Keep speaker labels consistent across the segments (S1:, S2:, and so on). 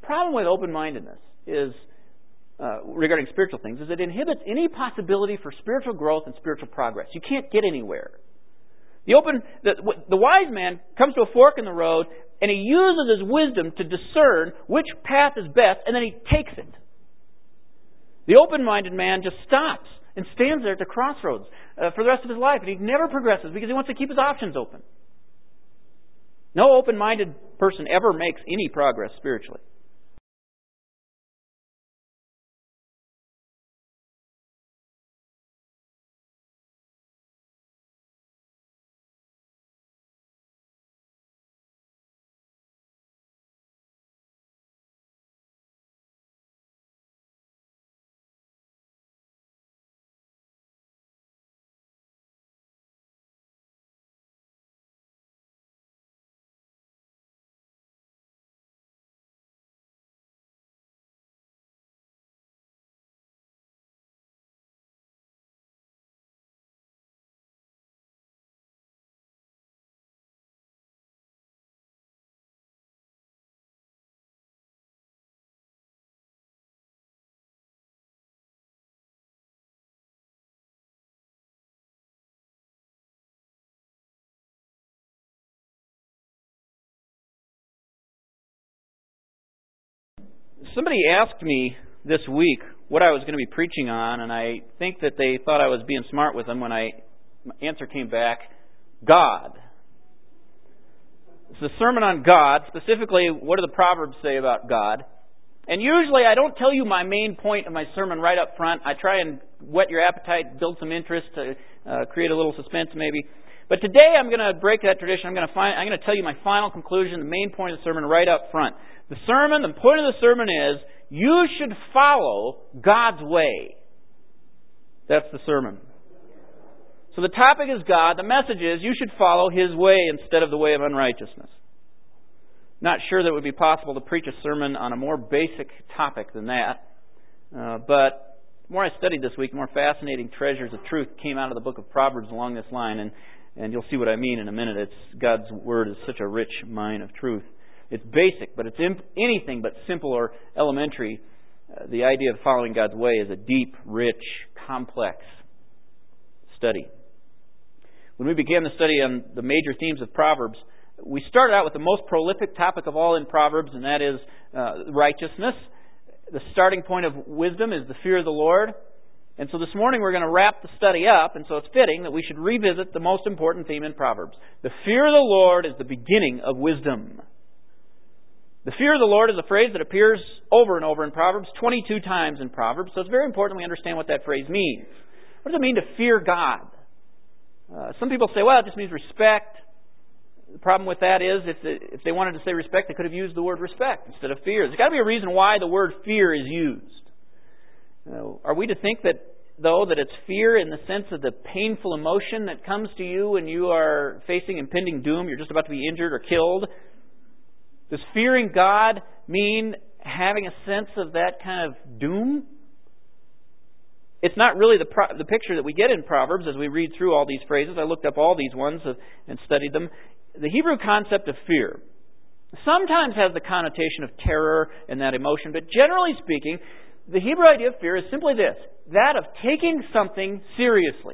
S1: problem with open-mindedness is, regarding spiritual things, is it inhibits any possibility for spiritual growth and spiritual progress. You can't get anywhere. The wise man comes to a fork in the road, and he uses his wisdom to discern which path is best, and then he takes it. The open-minded man just stops and stands there at the crossroads for the rest of his life, and he never progresses because he wants to keep his options open. No open-minded person ever makes any progress spiritually. Somebody asked me this week what I was going to be preaching on, and I think that they thought I was being smart with them when my answer came back, God. It's a sermon on God, specifically what do the Proverbs say about God. And usually I don't tell you my main point of my sermon right up front. I try and whet your appetite, build some interest, to create a little suspense maybe. But today I'm going to break that tradition. I'm going to tell you my final conclusion, the main point of the sermon right up front. The point of the sermon is, you should follow God's way. That's the sermon. So the topic is God. The message is, you should follow His way instead of the way of unrighteousness. Not sure that it would be possible to preach a sermon on a more basic topic than that. But the more I studied this week, the more fascinating treasures of truth came out of the book of Proverbs along this line. And you'll see what I mean in a minute. God's Word is such a rich mine of truth. It's basic, but it's anything but simple or elementary. The idea of following God's way is a deep, rich, complex study. When we began the study on the major themes of Proverbs, we started out with the most prolific topic of all in Proverbs, and that is righteousness. The starting point of wisdom is the fear of the Lord. And so this morning we're going to wrap the study up, and so it's fitting that we should revisit the most important theme in Proverbs. The fear of the Lord is the beginning of wisdom. The fear of the Lord is a phrase that appears over and over in Proverbs, 22 times in Proverbs, so it's very important we understand what that phrase means. What does it mean to fear God? Some people say, well, it just means respect. The problem with that is, if they wanted to say respect, they could have used the word respect instead of fear. There's got to be a reason why the word fear is used. Are we to think that, though, that it's fear in the sense of the painful emotion that comes to you when you are facing impending doom, you're just about to be injured or killed? Does fearing God mean having a sense of that kind of doom? It's not really the picture that we get in Proverbs as we read through all these phrases. I looked up all these ones and studied them. The Hebrew concept of fear sometimes has the connotation of terror and that emotion, but generally speaking, the Hebrew idea of fear is simply this, that of taking something seriously.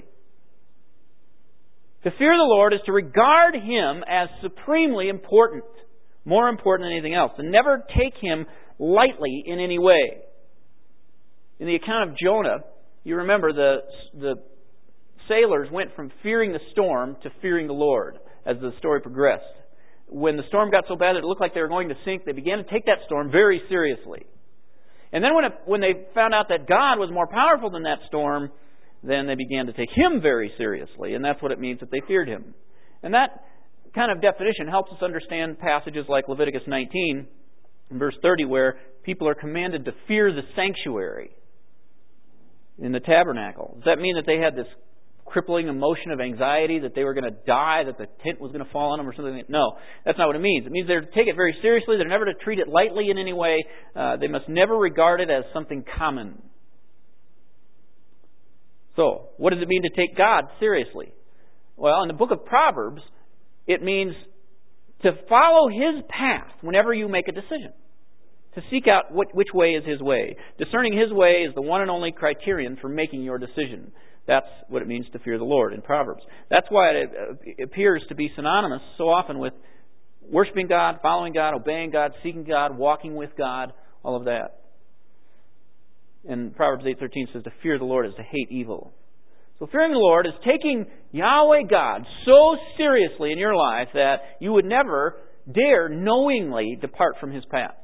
S1: To fear the Lord is to regard Him as supremely important, more important than anything else, and never take Him lightly in any way. In the account of Jonah, you remember the sailors went from fearing the storm to fearing the Lord as the story progressed. When the storm got so bad that it looked like they were going to sink, they began to take that storm very seriously. And then when they found out that God was more powerful than that storm, then they began to take Him very seriously. And that's what it means that they feared Him. And that kind of definition helps us understand passages like Leviticus 19, verse 30, where people are commanded to fear the sanctuary in the tabernacle. Does that mean that they had this crippling emotion of anxiety, that they were going to die, that the tent was going to fall on them or something? No, that's not what it means. It means they're to take it very seriously. They're never to treat it lightly in any way. They must never regard it as something common. So, what does it mean to take God seriously? Well, in the book of Proverbs, it means to follow His path whenever you make a decision. To seek out which way is His way. Discerning His way is the one and only criterion for making your decision. That's what it means to fear the Lord in Proverbs. That's why it appears to be synonymous so often with worshiping God, following God, obeying God, seeking God, walking with God, all of that. And Proverbs 8:13 says to fear the Lord is to hate evil. So fearing the Lord is taking Yahweh God so seriously in your life that you would never dare knowingly depart from His path.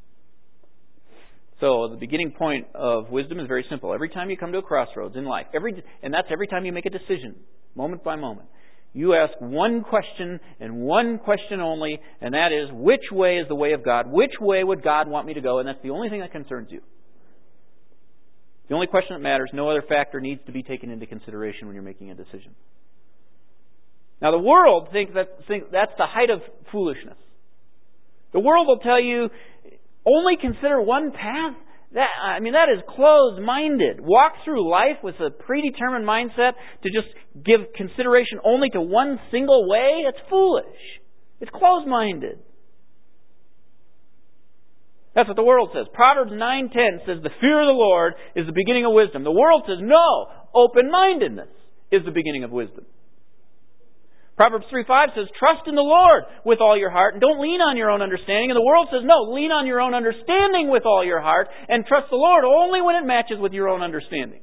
S1: So the beginning point of wisdom is very simple. Every time you come to a crossroads in life, and that's every time you make a decision, moment by moment, you ask one question and one question only, and that is, which way is the way of God? Which way would God want me to go? And that's the only thing that concerns you. The only question that matters. No other factor needs to be taken into consideration when you're making a decision. Now the world thinks that's the height of foolishness. The world will tell you, only consider one path? That is closed-minded. Walk through life with a predetermined mindset to just give consideration only to one single way? It's foolish. It's closed-minded. That's what the world says. Proverbs 9:10 says the fear of the Lord is the beginning of wisdom. The world says no, open-mindedness is the beginning of wisdom. Proverbs 3:5 says, trust in the Lord with all your heart and don't lean on your own understanding. And the world says, no, lean on your own understanding with all your heart and trust the Lord only when it matches with your own understanding.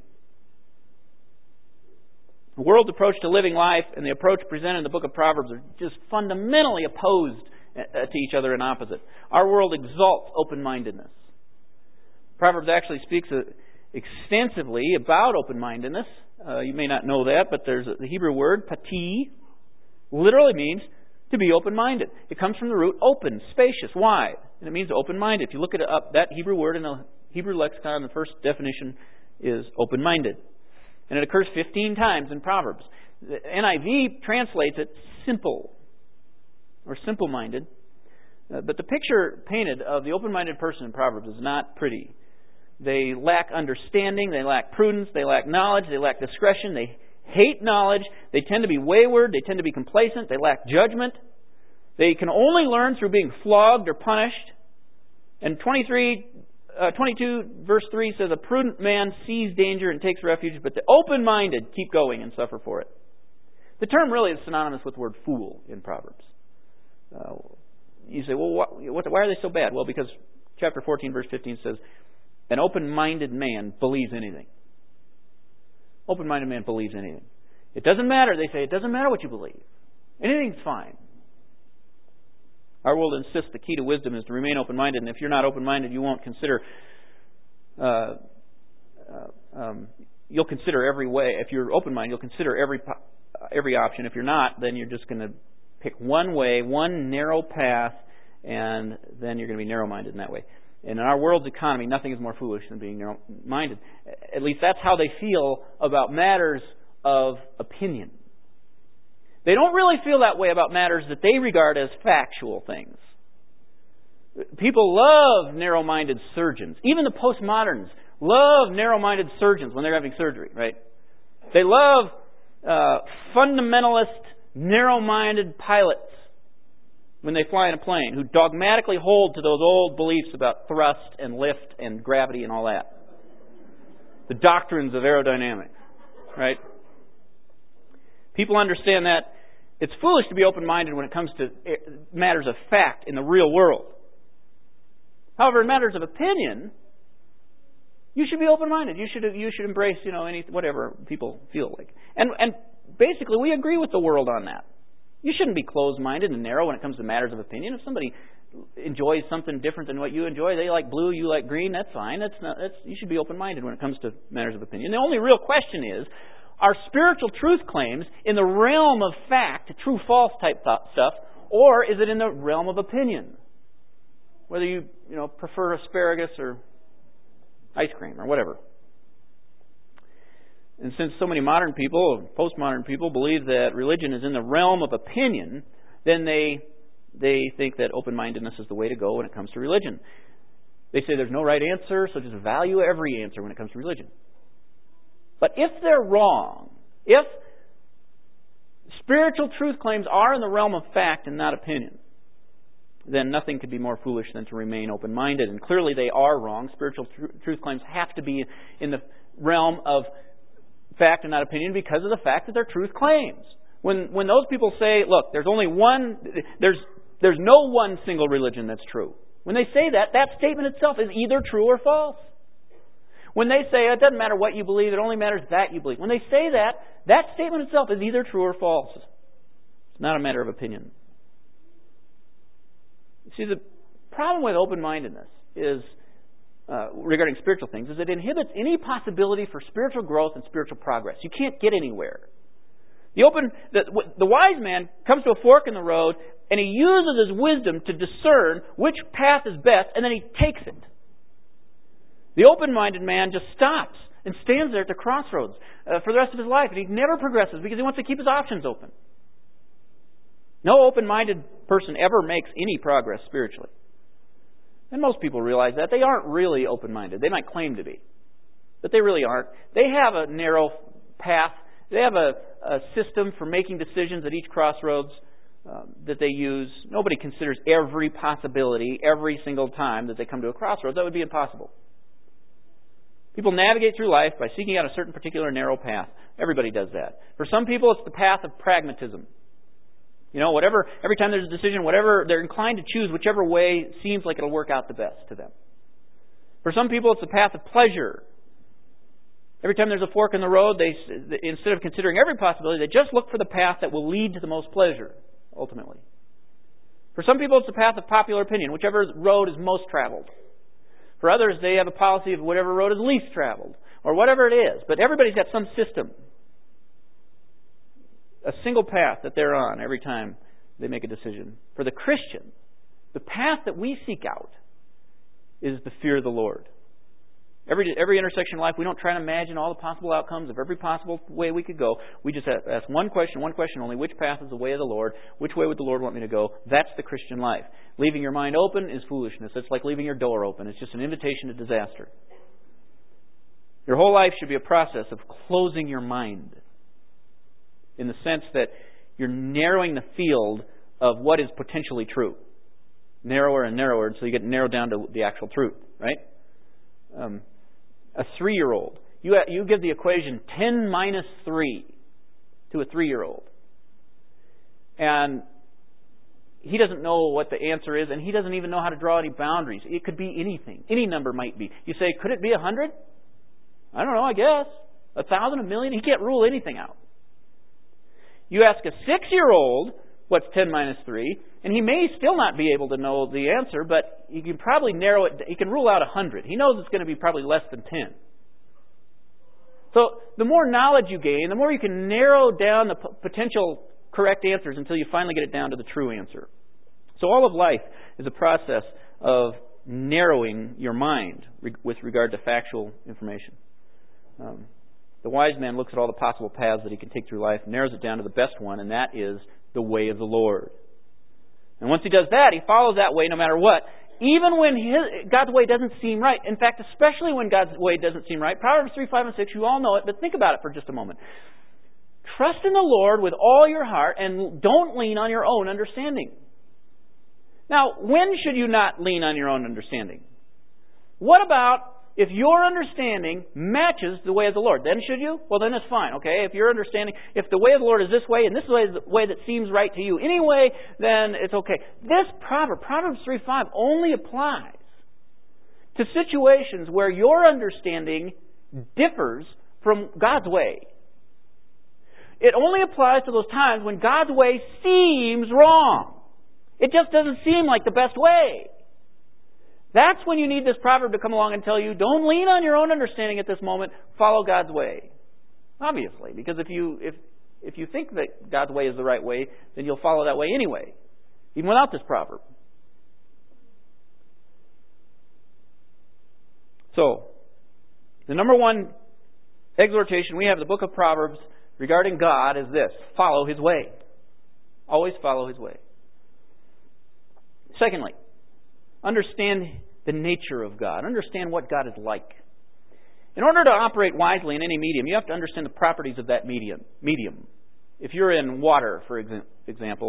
S1: The world's approach to living life and the approach presented in the book of Proverbs are just fundamentally opposed to each other and opposite. Our world exalts open-mindedness. Proverbs actually speaks extensively about open-mindedness. You may not know that, but there's the Hebrew word, pati, literally means to be open-minded. It comes from the root open, spacious, wide. And it means open-minded. If you look it up, that Hebrew word in the Hebrew lexicon, the first definition is open-minded. And it occurs 15 times in Proverbs. The NIV translates it simple or simple-minded. But the picture painted of the open-minded person in Proverbs is not pretty. They lack understanding, they lack prudence, they lack knowledge, they lack discretion, they hate knowledge, they tend to be wayward, they tend to be complacent, they lack judgment. They can only learn through being flogged or punished. And 22 verse 3 says, a prudent man sees danger and takes refuge, but the open-minded keep going and suffer for it. The term really is synonymous with the word fool in Proverbs. You say, well, why are they so bad? Well, because chapter 14 verse 15 says, an open-minded man believes anything. Open-minded man believes anything. It doesn't matter, they say, it doesn't matter what you believe. Anything's fine. Our world insists the key to wisdom is to remain open-minded, and if you're not open-minded, you won't consider, you'll consider every way. If you're open-minded, you'll consider every option. If you're not, then you're just going to pick one way, one narrow path, and then you're going to be narrow-minded in that way. And in our world's economy, nothing is more foolish than being narrow-minded. At least that's how they feel about matters of opinion. They don't really feel that way about matters that they regard as factual things. People love narrow-minded surgeons. Even the postmoderns love narrow-minded surgeons when they're having surgery, right? They love fundamentalist, narrow-minded pilots when they fly in a plane, who dogmatically hold to those old beliefs about thrust and lift and gravity and all that. The doctrines of aerodynamics, right? People understand that it's foolish to be open-minded when it comes to matters of fact in the real world. However, in matters of opinion, you should be open-minded. You should embrace, whatever people feel like. And basically, we agree with the world on that. You shouldn't be closed-minded and narrow when it comes to matters of opinion. If somebody enjoys something different than what you enjoy, they like blue, you like green, that's fine. You should be open-minded when it comes to matters of opinion. The only real question is, are spiritual truth claims in the realm of fact, true-false type stuff, or is it in the realm of opinion? Whether you prefer asparagus or ice cream or whatever. And since so many modern people, postmodern people, believe that religion is in the realm of opinion, then they think that open-mindedness is the way to go when it comes to religion. They say there's no right answer, so just value every answer when it comes to religion. But if they're wrong, if spiritual truth claims are in the realm of fact and not opinion, then nothing could be more foolish than to remain open-minded. And clearly they are wrong. Spiritual truth claims have to be in the realm of fact and not opinion because of the fact that they're truth claims. When those people say, look, there's no one single religion that's true. When they say that, that statement itself is either true or false. When they say it doesn't matter what you believe, it only matters that you believe. When they say that, that statement itself is either true or false. It's not a matter of opinion. See, the problem with open-mindedness is, regarding spiritual things, is it inhibits any possibility for spiritual growth and spiritual progress. You can't get anywhere. The wise man comes to a fork in the road, and he uses his wisdom to discern which path is best, and then he takes it. The open-minded man just stops and stands there at the crossroads for the rest of his life, and he never progresses because he wants to keep his options open. No open-minded person ever makes any progress spiritually. And most people realize that. They aren't really open-minded. They might claim to be, but they really aren't. They have a narrow path. They have a system for making decisions at each crossroads that they use. Nobody considers every possibility every single time that they come to a crossroads. That would be impossible. People navigate through life by seeking out a certain particular narrow path. Everybody does that. For some people, it's the path of pragmatism. Every time there's a decision, they're inclined to choose whichever way seems like it'll work out the best to them. For some people, it's the path of pleasure. Every time there's a fork in the road, they instead of considering every possibility, they just look for the path that will lead to the most pleasure, ultimately. For some people, it's the path of popular opinion, whichever road is most traveled. For others, they have a policy of whatever road is least traveled, or whatever it is. But everybody's got some system. A single path that they're on every time they make a decision. For the Christian, the path that we seek out is the fear of the Lord. Every intersection in life, we don't try to imagine all the possible outcomes of every possible way we could go. We just ask one question only. Which path is the way of the Lord? Which way would the Lord want me to go? That's the Christian life. Leaving your mind open is foolishness. It's like leaving your door open. It's just an invitation to disaster. Your whole life should be a process of closing your mind, in the sense that you're narrowing the field of what is potentially true. Narrower and narrower until you get narrowed down to the actual truth, right? A 3-year-old. You give the equation 10 minus 3 to a 3-year-old. And he doesn't know what the answer is, and he doesn't even know how to draw any boundaries. It could be anything. Any number might be. You say, could it be 100? I don't know, I guess. 1,000, 1,000,000? He can't rule anything out. You ask a 6-year-old what's 10 minus 3, and he may still not be able to know the answer, but he can probably narrow it. He can rule out 100. He knows it's going to be probably less than 10. So the more knowledge you gain, the more you can narrow down the potential correct answers until you finally get it down to the true answer. So all of life is a process of narrowing your mind with regard to factual information. The wise man looks at all the possible paths that he can take through life, narrows it down to the best one, and that is the way of the Lord. And once he does that, he follows that way no matter what. Even when God's way doesn't seem right. In fact, especially when God's way doesn't seem right. Proverbs 3, 5, and 6, you all know it, but think about it for just a moment. Trust in the Lord with all your heart and don't lean on your own understanding. Now, when should you not lean on your own understanding? What about if your understanding matches the way of the Lord? Then should you? Well, then it's fine, okay? If your understanding, if the way of the Lord is this way and this way is the way that seems right to you anyway, then it's okay. This proverb, Proverbs 3:5, only applies to situations where your understanding differs from God's way. It only applies to those times when God's way seems wrong. It just doesn't seem like the best way. That's when you need this proverb to come along and tell you, don't lean on your own understanding at this moment, follow God's way. Obviously, because if you think that God's way is the right way, then you'll follow that way anyway, even without this proverb. So, the number one exhortation we have in the book of Proverbs regarding God is this: follow His way. Always follow His way. Secondly, understand the nature of God. Understand what God is like. In order to operate wisely in any medium, you have to understand the properties of that medium. If you're in water, for example,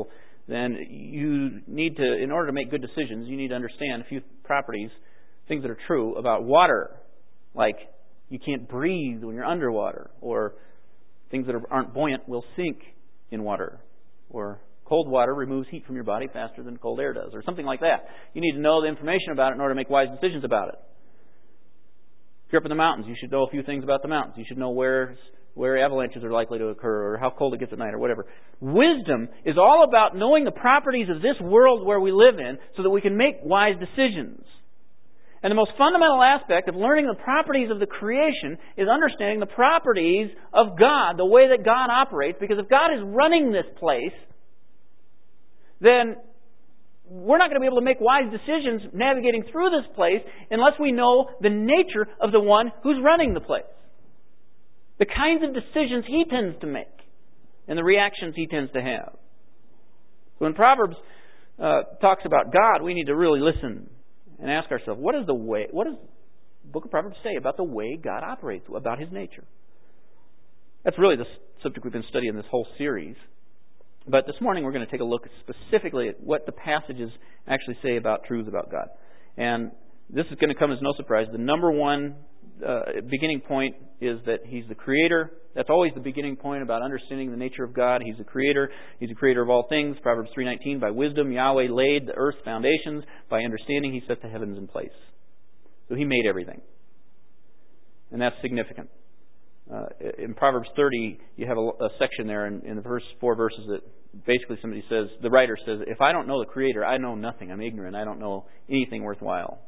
S1: then you need to, in order to make good decisions, you need to understand a few properties, things that are true about water, like you can't breathe when you're underwater, or things that aren't buoyant will sink in water, or cold water removes heat from your body faster than cold air does, or something like that. You need to know the information about it in order to make wise decisions about it. If you're up in the mountains, you should know a few things about the mountains. You should know where avalanches are likely to occur, or how cold it gets at night, or whatever. Wisdom is all about knowing the properties of this world where we live in so that we can make wise decisions. And the most fundamental aspect of learning the properties of the creation is understanding the properties of God, the way that God operates. Because if God is running this place, then we're not going to be able to make wise decisions navigating through this place unless we know the nature of the one who's running the place. The kinds of decisions He tends to make and the reactions He tends to have. So when Proverbs talks about God, we need to really listen and ask ourselves, what does the Book of Proverbs say about the way God operates, about His nature? That's really the subject we've been studying this whole series. But this morning we're going to take a look specifically at what the passages actually say about truths about God. And this is going to come as no surprise. The number one beginning point is that He's the Creator. That's always the beginning point about understanding the nature of God. He's the Creator. He's the Creator of all things. Proverbs 3:19, by wisdom Yahweh laid the earth's foundations. By understanding He set the heavens in place. So He made everything. And that's significant. In Proverbs 30, you have a section there in the first 4 verses that basically somebody says, the writer says, if I don't know the Creator, I know nothing. I'm ignorant. I don't know anything worthwhile.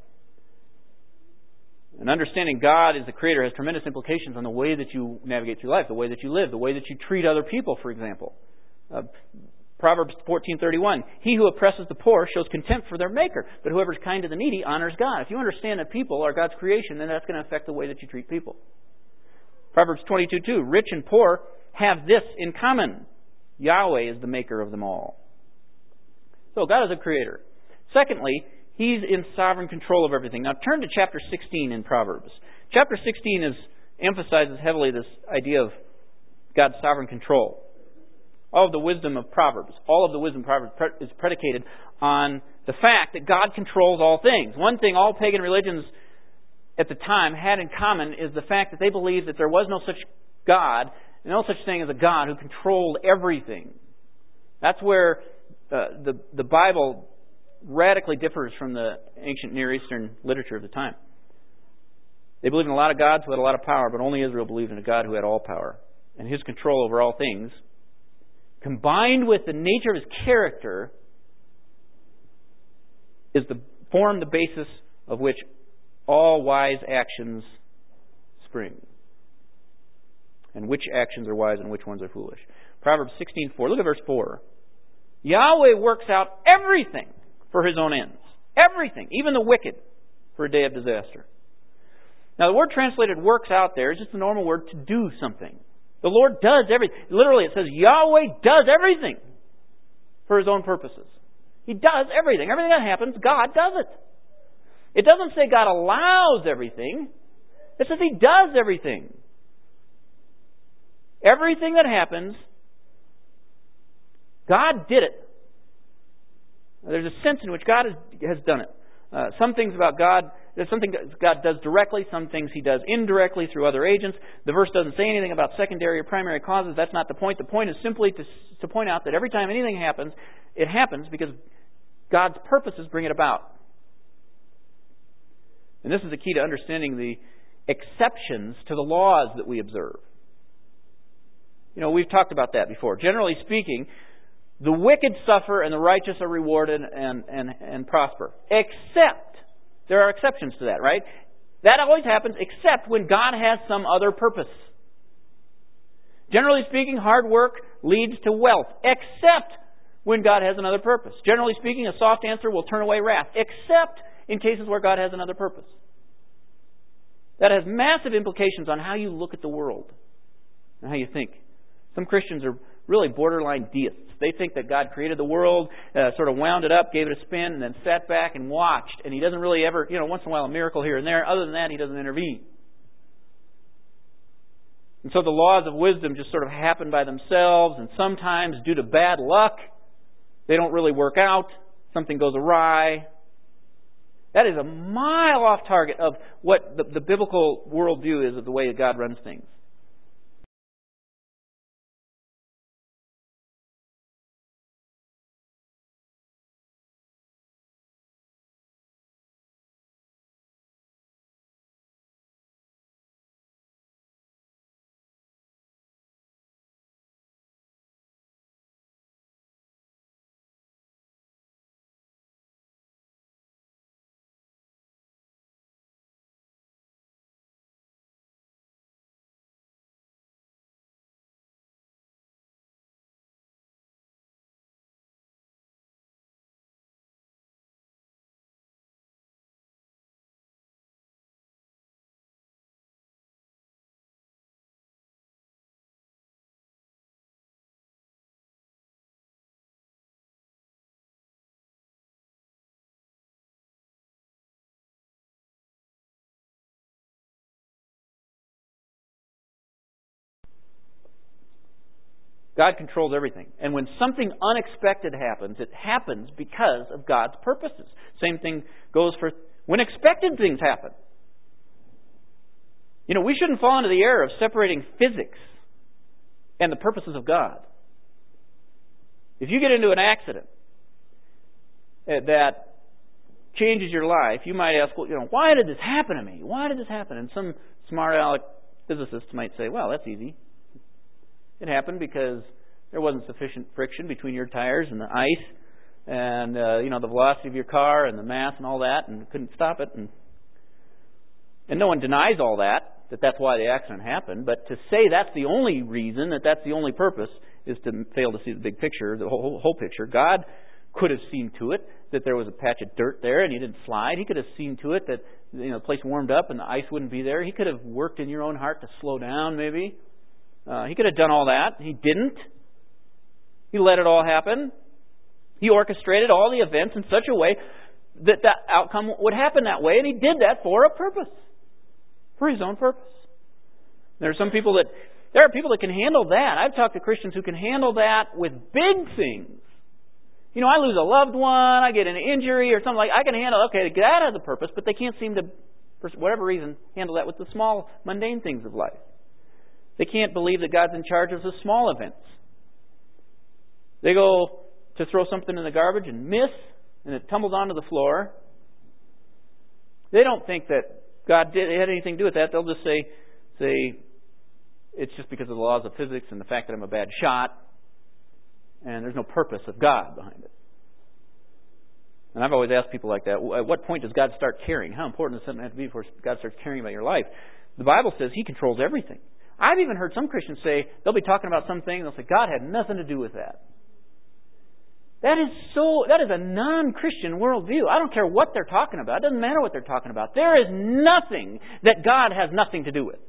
S1: And understanding God as the Creator has tremendous implications on the way that you navigate through life, the way that you live, the way that you treat other people, for example. Proverbs 14:31, he who oppresses the poor shows contempt for their Maker, but whoever is kind to the needy honors God. If you understand that people are God's creation, then that's going to affect the way that you treat people. Proverbs 22:2, rich and poor have this in common. Yahweh is the maker of them all. So God is a creator. Secondly, He's in sovereign control of everything. Now turn to chapter 16 in Proverbs. Chapter 16 emphasizes heavily this idea of God's sovereign control. All of the wisdom of Proverbs is predicated on the fact that God controls all things. One thing all pagan religions at the time had in common is the fact that they believed that there was no such God, no such thing as a God who controlled everything. That's where the Bible radically differs from the ancient Near Eastern literature of the time. They believed in a lot of gods who had a lot of power, but only Israel believed in a God who had all power. And His control over all things, combined with the nature of His character, form the basis of which all wise actions spring. And which actions are wise and which ones are foolish. Proverbs 16:4. Look at verse 4. Yahweh works out everything for His own ends. Everything, even the wicked, for a day of disaster. Now the word translated works out there is just the normal word to do something. The Lord does everything. Literally it says Yahweh does everything for His own purposes. He does everything. Everything that happens, God does it. It doesn't say God allows everything. It says He does everything. Everything that happens, God did it. There's a sense in which God has done it. Some things about God, there's something God does directly, some things He does indirectly through other agents. The verse doesn't say anything about secondary or primary causes. That's not the point. The point is simply to point out that every time anything happens, it happens because God's purposes bring it about. And this is the key to understanding the exceptions to the laws that we observe. You know, we've talked about that before. Generally speaking, the wicked suffer and the righteous are rewarded and prosper. Except, there are exceptions to that, right? That always happens except when God has some other purpose. Generally speaking, hard work leads to wealth, except when God has another purpose. Generally speaking, a soft answer will turn away wrath, except in cases where God has another purpose. That has massive implications on how you look at the world and how you think. Some Christians are really borderline deists. They think that God created the world, sort of wound it up, gave it a spin, and then sat back and watched. And He doesn't really ever, once in a while a miracle here and there. Other than that, He doesn't intervene. And so the laws of wisdom just sort of happen by themselves, and sometimes due to bad luck, they don't really work out, something goes awry. That is a mile off target of what the biblical worldview is of the way that God runs things. God controls everything. And when something unexpected happens, it happens because of God's purposes. Same thing goes for when expected things happen. We shouldn't fall into the error of separating physics and the purposes of God. If you get into an accident that changes your life, you might ask, why did this happen to me? Why did this happen? And some smart aleck physicist might say, well, that's easy. It happened because there wasn't sufficient friction between your tires and the ice and, the velocity of your car and the mass and all that, and couldn't stop it. And no one denies all that's why the accident happened. But to say that's the only reason, that's the only purpose, is to fail to see the big picture, the whole picture. God could have seen to it that there was a patch of dirt there and you didn't slide. He could have seen to it that the place warmed up and the ice wouldn't be there. He could have worked in your own heart to slow down, maybe. He could have done all that. He didn't. He let it all happen. He orchestrated all the events in such a way that outcome would happen that way, and He did that for a purpose, for His own purpose. There are people that can handle that. I've talked to Christians who can handle that with big things. I lose a loved one, I get an injury or something I can handle. Okay, that has a purpose, but they can't seem to, for whatever reason, handle that with the small, mundane things of life. They can't believe that God's in charge of the small events. They go to throw something in the garbage and miss, and it tumbles onto the floor. They don't think that God had anything to do with that. They'll just say it's just because of the laws of physics and the fact that I'm a bad shot, and there's no purpose of God behind it. And I've always asked people like that, at what point does God start caring? How important does something have to be before God starts caring about your life? The Bible says He controls everything. I've even heard some Christians say, they'll be talking about something, and they'll say, God had nothing to do with that. That is a non-Christian worldview. I don't care what they're talking about. It doesn't matter what they're talking about. There is nothing that God has nothing to do with.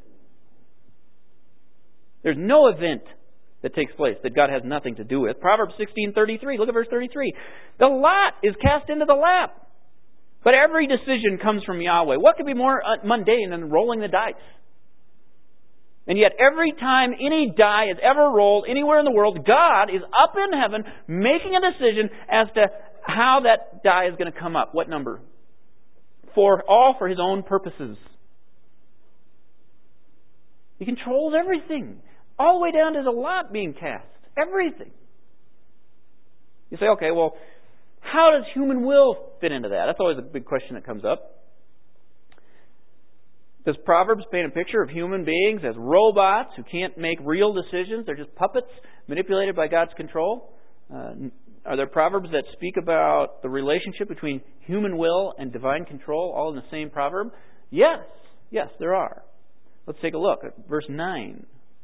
S1: There's no event that takes place that God has nothing to do with. Proverbs 16:33. Look at verse 33. The lot is cast into the lap, but every decision comes from Yahweh. What could be more mundane than rolling the dice? And yet every time any die is ever rolled anywhere in the world, God is up in heaven making a decision as to how that die is going to come up. What number? All for His own purposes. He controls everything. All the way down to the lot being cast. Everything. You say, okay, well, how does human will fit into that? That's always a big question that comes up. Does Proverbs paint a picture of human beings as robots who can't make real decisions? They're just puppets manipulated by God's control? Are there Proverbs that speak about the relationship between human will and divine control all in the same proverb? Yes, there are. Let's take a look at verse 9.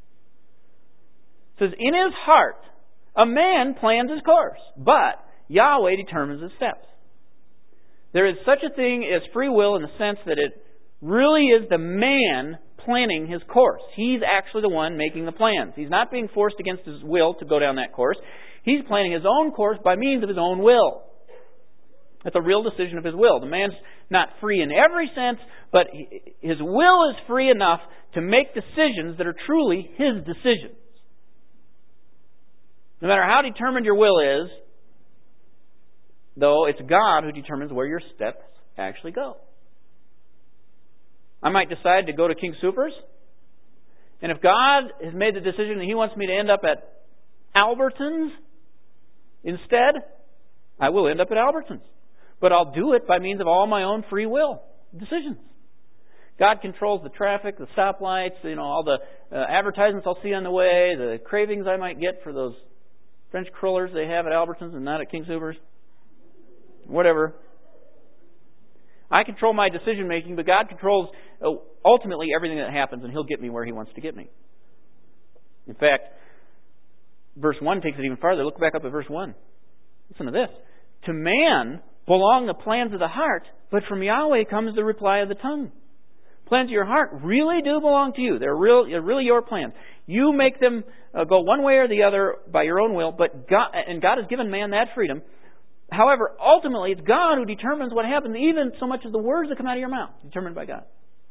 S1: It says, in his heart a man plans his course, but Yahweh determines his steps. There is such a thing as free will in the sense that it really is the man planning his course. He's actually the one making the plans. He's not being forced against his will to go down that course. He's planning his own course by means of his own will. That's a real decision of his will. The man's not free in every sense, but his will is free enough to make decisions that are truly his decisions. No matter how determined your will is, though, it's God who determines where your steps actually go. I might decide to go to King Soopers, and if God has made the decision that He wants me to end up at Albertsons instead, I will end up at Albertsons. But I'll do it by means of all my own free will decisions. God controls the traffic, the stoplights, all the advertisements I'll see on the way, the cravings I might get for those French crullers they have at Albertsons and not at King Soopers. Whatever. I control my decision making, but God controls ultimately everything that happens, and He'll get me where He wants to get me. In fact, verse 1 takes it even farther. Look back up at verse 1. Listen to this. To man belong the plans of the heart, but from Yahweh comes the reply of the tongue. Plans of your heart really do belong to you. They're really your plans. You make them go one way or the other by your own will, but God has given man that freedom. However, ultimately, it's God who determines what happens, even so much as the words that come out of your mouth, determined by God.